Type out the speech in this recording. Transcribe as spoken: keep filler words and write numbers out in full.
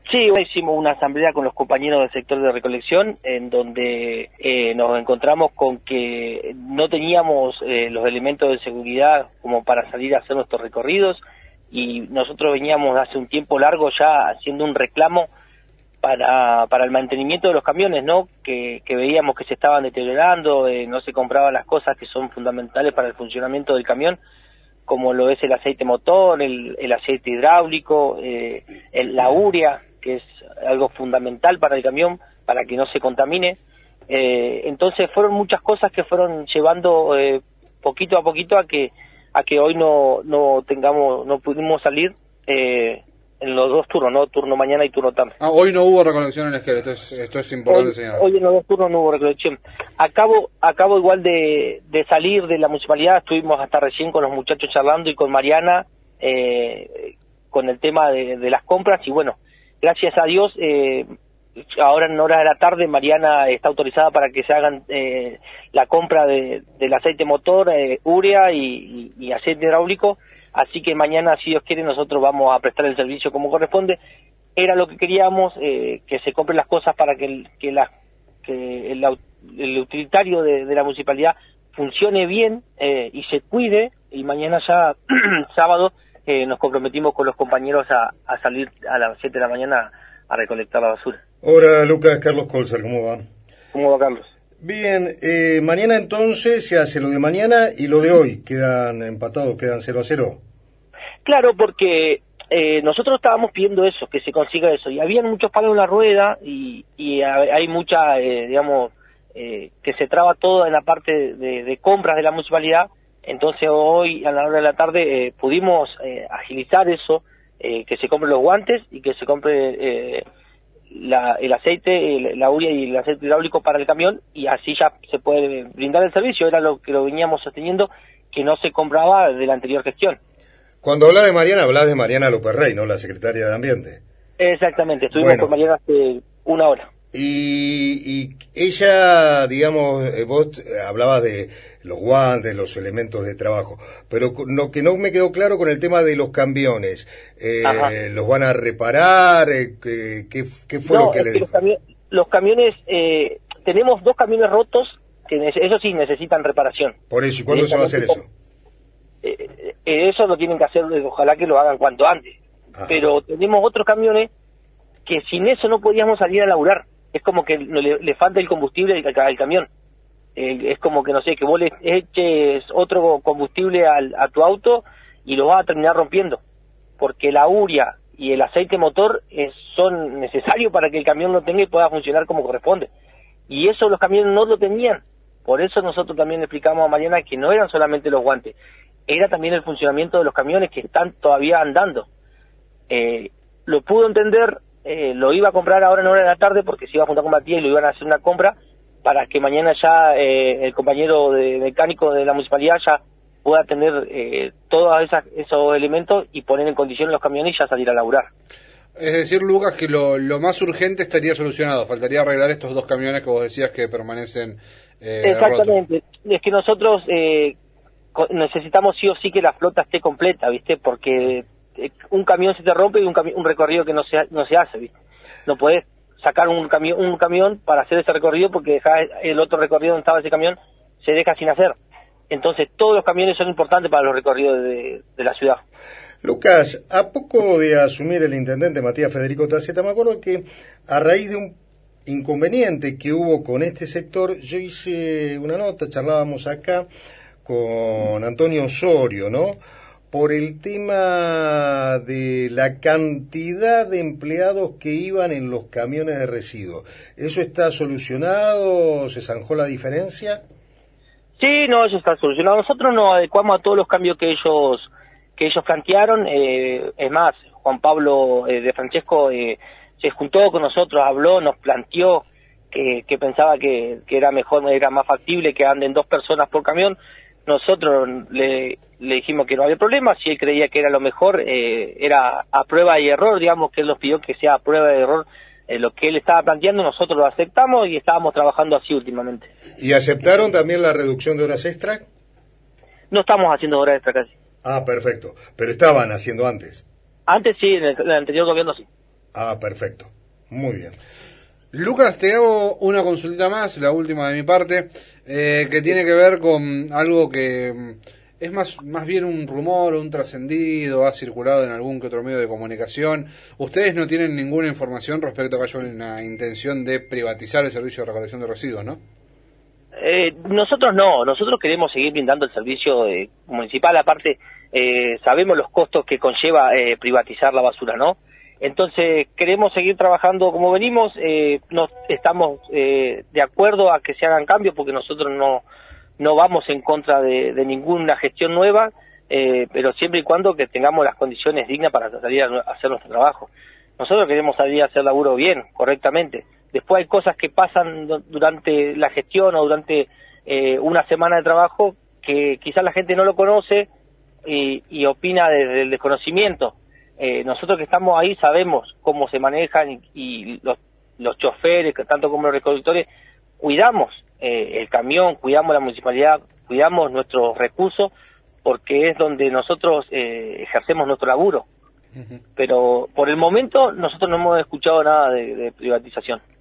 Sí, hoy hicimos una asamblea con los compañeros del sector de recolección, en donde eh, nos encontramos con que no teníamos eh, los elementos de seguridad como para salir a hacer nuestros recorridos, y nosotros veníamos hace un tiempo largo ya haciendo un reclamo para para el mantenimiento de los camiones, ¿no? Que, que veíamos que se estaban deteriorando, eh, no se compraban las cosas que son fundamentales para el funcionamiento del camión, como lo es el aceite motor, el, el aceite hidráulico, eh, el, la urea, que es algo fundamental para el camión, para que no se contamine. Eh, entonces fueron muchas cosas que fueron llevando eh, poquito a poquito a que a que hoy no no tengamos, no pudimos salir eh, en los dos turnos, ¿no? Turno mañana y turno tarde. Ah, hoy no hubo recolección en la esquela, esto es, esto es importante hoy, señalar. Hoy en los dos turnos no hubo recolección. Acabo, acabo igual de, de salir de la municipalidad, estuvimos hasta recién con los muchachos charlando y con Mariana, eh, con el tema de, de las compras, y bueno, gracias a Dios, eh, ahora en horas de la tarde Mariana está autorizada para que se hagan eh, la compra de, del aceite motor, eh, urea y, y, y aceite hidráulico. Así que mañana, si Dios quiere, nosotros vamos a prestar el servicio como corresponde. Era lo que queríamos, eh, que se compren las cosas para que el, que la, que el, el utilitario de, de la municipalidad funcione bien eh, y se cuide, y mañana ya, sábado, eh, nos comprometimos con los compañeros a, a salir a las siete de la mañana a recolectar la basura. Hola Lucas, Carlos Colzer, ¿cómo va? ¿Cómo va, Carlos? Bien, eh, mañana entonces se hace lo de mañana y lo de hoy, quedan empatados, quedan cero a cero. Claro, porque eh, nosotros estábamos pidiendo eso, que se consiga eso, y habían muchos palos en la rueda, y, y hay mucha, eh, digamos, eh, que se traba todo en la parte de, de compras de la municipalidad. Entonces hoy a la hora de la tarde eh, pudimos eh, agilizar eso, eh, que se compren los guantes y que se compre eh, la, el aceite, el, la urea y el aceite hidráulico para el camión, y así ya se puede brindar el servicio. Era lo que lo veníamos sosteniendo, que no se compraba de la anterior gestión. Cuando hablas de Mariana, hablas de Mariana López Rey, ¿no? La secretaria de Ambiente. Exactamente, estuvimos bueno, con Mariana hace una hora. Y, y ella, digamos, vos hablabas de los guantes, los elementos de trabajo, pero lo que no me quedó claro con el tema de los camiones, eh, ¿los van a reparar? ¿Qué, qué, qué fue no, lo que le dijo? Los, cami los camiones, eh, tenemos dos camiones rotos, que eso sí necesitan reparación. Por eso, ¿y cuándo se va a hacer eso? Eh, eh, eso lo tienen que hacer, ojalá que lo hagan cuanto antes. Ajá. Pero tenemos otros camiones que sin eso no podíamos salir a laburar. Es como que le, le falta el combustible al, al camión. Eh, es como que, no sé, que vos le eches otro combustible al, a tu auto y lo vas a terminar rompiendo. Porque la urea y el aceite motor eh, son necesarios para que el camión lo tenga y pueda funcionar como corresponde. Y eso los camiones no lo tenían. Por eso nosotros también le explicamos a Mariana que no eran solamente los guantes, era también el funcionamiento de los camiones que están todavía andando. Eh, lo pudo entender. Eh, lo iba a comprar ahora en hora de la tarde porque se iba a juntar con Matías y lo iban a hacer una compra para que mañana ya eh, el compañero de mecánico de la municipalidad ya pueda tener eh, todos esas, esos elementos y poner en condición los camiones y ya salir a laburar. Es decir, Lucas, que lo, lo más urgente estaría solucionado, faltaría arreglar estos dos camiones que vos decías que permanecen eh, Exactamente, rotos. Es que nosotros eh, necesitamos sí o sí que la flota esté completa, ¿viste? Porque un camión se te rompe y un, un recorrido que no se no se hace, ¿viste? No podés sacar un camión un camión para hacer ese recorrido porque dejás el otro recorrido donde estaba ese camión, se deja sin hacer. Entonces todos los camiones son importantes para los recorridos de, de la ciudad. Lucas, a poco de asumir el intendente Matías Federico Taceta, me acuerdo que a raíz de un inconveniente que hubo con este sector, yo hice una nota, charlábamos acá con Antonio Osorio, ¿no? Por el tema de la cantidad de empleados que iban en los camiones de residuos. ¿Eso está solucionado? ¿Se zanjó la diferencia? Sí, no, eso está solucionado. Nosotros nos adecuamos a todos los cambios que ellos que ellos plantearon. Eh, es más, Juan Pablo eh, de Francesco eh, se juntó con nosotros, habló, nos planteó que, que pensaba que, que era mejor, era más factible que anden dos personas por camión. Nosotros le, le dijimos que no había problema, si él creía que era lo mejor, eh, era a prueba y error, digamos, que él nos pidió que sea a prueba y error eh, lo que él estaba planteando, nosotros lo aceptamos y estábamos trabajando así últimamente. ¿Y aceptaron también la reducción de horas extra? No estamos haciendo horas extra casi. Ah, perfecto, pero estaban haciendo antes. Antes sí, en el, en el anterior gobierno sí. Ah, perfecto. Muy bien. Lucas, te hago una consulta más, la última de mi parte, eh, que tiene que ver con algo que mm, es más, más bien un rumor, un trascendido, ha circulado en algún que otro medio de comunicación. Ustedes no tienen ninguna información respecto a que haya una intención de privatizar el servicio de recolección de residuos, ¿no? Eh, nosotros no, nosotros queremos seguir brindando el servicio eh, municipal, aparte eh, sabemos los costos que conlleva eh, privatizar la basura, ¿no? Entonces queremos seguir trabajando como venimos, eh, no estamos eh, de acuerdo a que se hagan cambios porque nosotros no no vamos en contra de, de ninguna gestión nueva, eh, pero siempre y cuando que tengamos las condiciones dignas para salir a hacer nuestro trabajo. Nosotros queremos salir a hacer laburo bien, correctamente. Después hay cosas que pasan durante la gestión o durante eh, una semana de trabajo que quizás la gente no lo conoce y, y opina desde el desconocimiento. Eh, nosotros que estamos ahí sabemos cómo se manejan y, y los, los choferes, tanto como los recolectores, cuidamos eh, el camión, cuidamos la municipalidad, cuidamos nuestros recursos, porque es donde nosotros eh, ejercemos nuestro laburo. Uh-huh. Pero por el momento nosotros no hemos escuchado nada de, de privatización.